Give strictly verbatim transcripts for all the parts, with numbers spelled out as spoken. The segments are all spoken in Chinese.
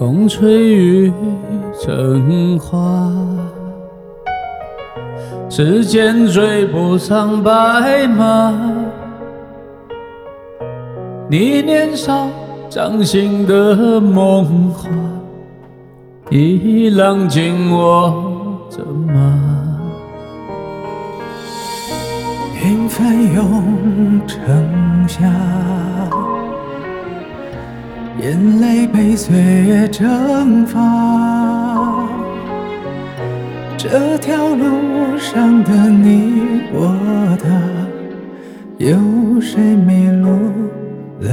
风吹雨成花，时间追不上白马。你年少掌心的梦话，已浪尽我的马。 云翻涌成夏，眼泪被岁月蒸发。这条路上的你我他，有谁迷路了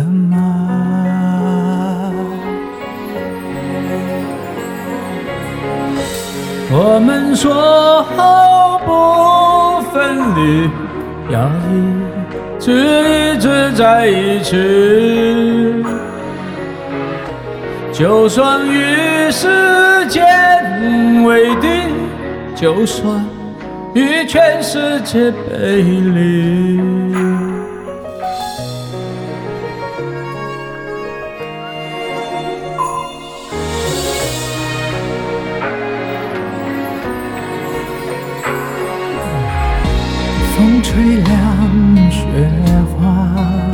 吗？ 我们说好不分离，要一直一直在一起。就算与时间为敌，就算与全世界背离。 风吹凉雪花，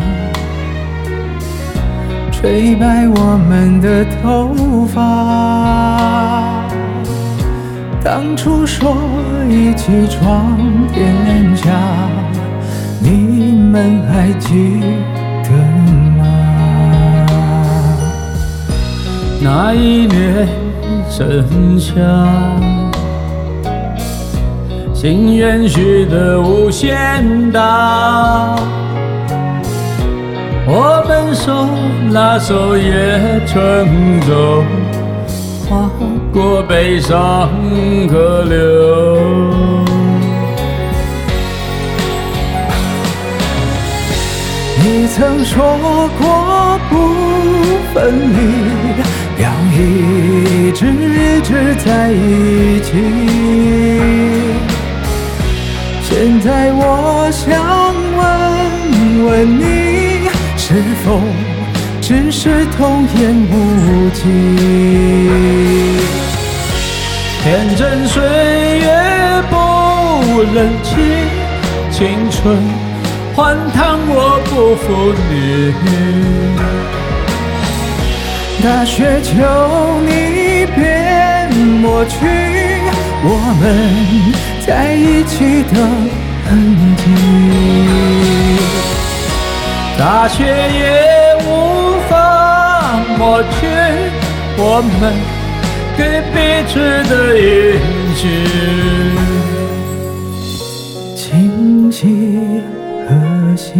吹白我们的头发。当初说一起闯天下，你们还记得吗？ 那一年盛夏，心愿许得无限大，我们手拉手也乘舟，划过悲伤河流。 你曾说过不分离，要一直一直在一起。现在我想问问你，是否只是童言无忌？ 天真岁月不忍欺，青春换汤我不负你。 大雪求你别抹去我们在一起的痕迹， 大雪也无法抹去我们给彼此的印记。 今夕何夕，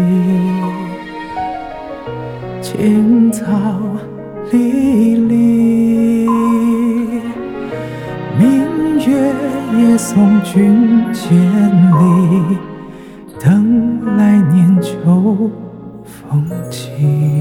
青草离离，明月也送君千里，等来年秋风起。